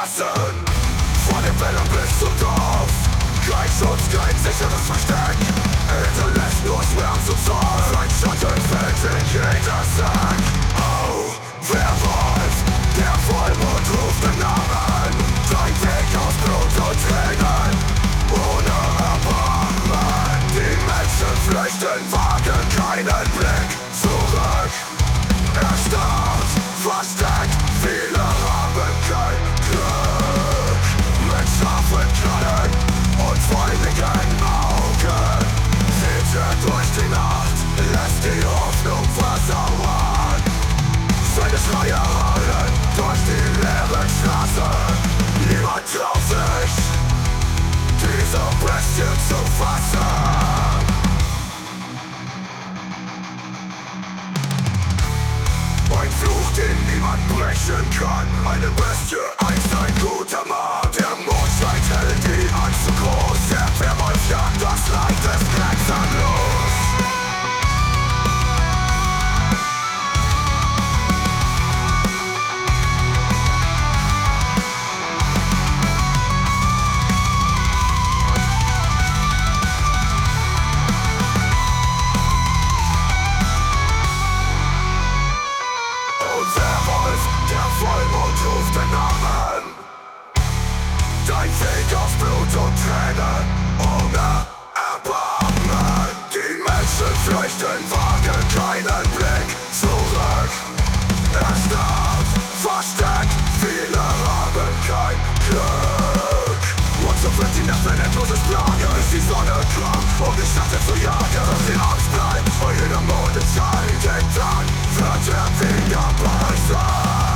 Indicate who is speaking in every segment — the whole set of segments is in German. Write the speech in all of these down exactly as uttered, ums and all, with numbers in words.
Speaker 1: Straßen, von den Wäldern bis zum Dorf. Kein Schutz, kein sicheres Versteck, hinterlässt nur Schmerz und Zorn. Ein Schatten fällt in jeder Sack. Oh, wer war es? Der Vollmond ruft den Namen. Dein Weg aus Blut und Tränen, ohne Erbarmen. Die Menschen flüchten, wagen keinen Blick zurück. Erstarrt, versteckt, viele haben kein Glück. Mit scharfen Knallen und feurigen Augen zieht er durch die Nacht, lässt die Hoffnung versauern. Seine Schreie hallen durch die leeren Straßen. Niemand traut sich, diese Bestie zu fassen. Ein Fluch, den niemand brechen kann. Eine Bestie, einst ein guter Mann. Der Mond scheint hell, die Angst zu groß. Der Werwolf jagt das Leid des Grenzenlos. Vollmond ruft den Namen. Dein Weg aus Blut und Tränen, ohne Erbarmen. Die Menschen flüchten, wagen keinen Blick zurück. Erstarrt, versteckt, viele haben kein Glück. Und so wird die Nacht ein endloses Plagen, bis die Sonne kommt, um die Stadt zu jagen. Und die Angst bleibt, vor jeder Mondenschein, denn dann wird er wieder bei sein.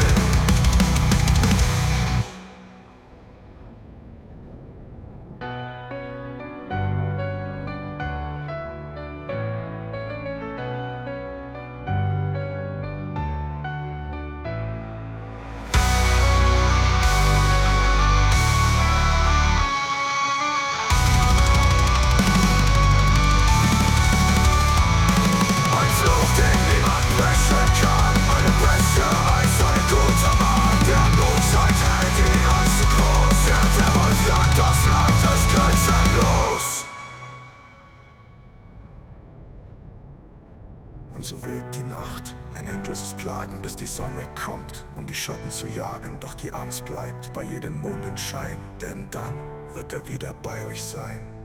Speaker 2: Und so weht die Nacht, ein endloses Plagen, bis die Sonne kommt, um die Schatten zu jagen. Doch die Angst bleibt bei jedem Mondenschein, denn dann wird er wieder bei euch sein.